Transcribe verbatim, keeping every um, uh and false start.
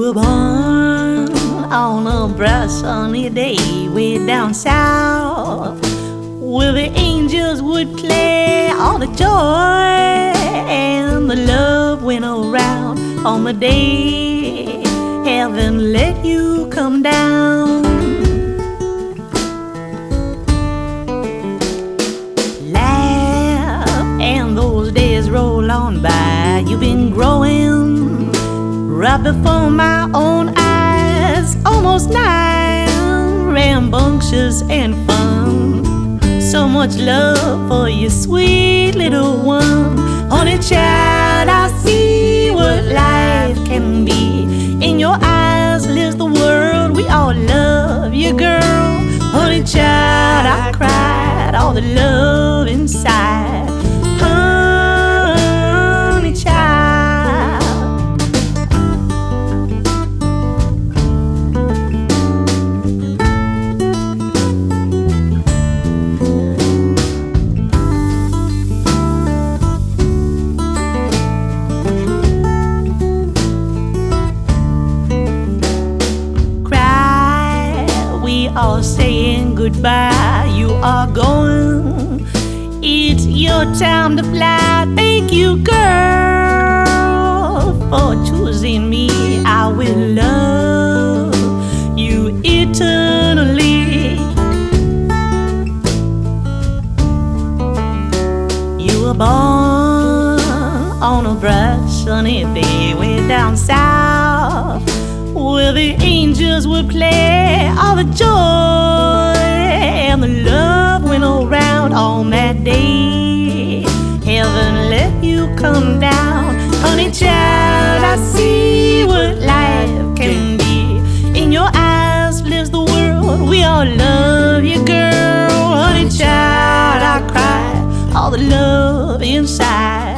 were born on a bright sunny day way down south, where the angels would play all the joy and the love went around on the day heaven let you come down. Laugh and those days roll on by. You've been growing right before my own eyes, almost nine, rambunctious and fun. So much love for your sweet little one. Honey child, I see what life can be. In your eyes lives the world. We all love you, girl. Honey child, I cried all the love inside. Honey child. All saying goodbye, you are going. It's your time to fly. Thank you, girl, for choosing me. I will love you eternally. You were born on a bright sunny day way down south, where the angels would play all the joy and the love went around on that day heaven let you come down. Honey child, I see what life can be. In your eyes lives the world. We all love you, girl. Honey child, I cry all the love inside.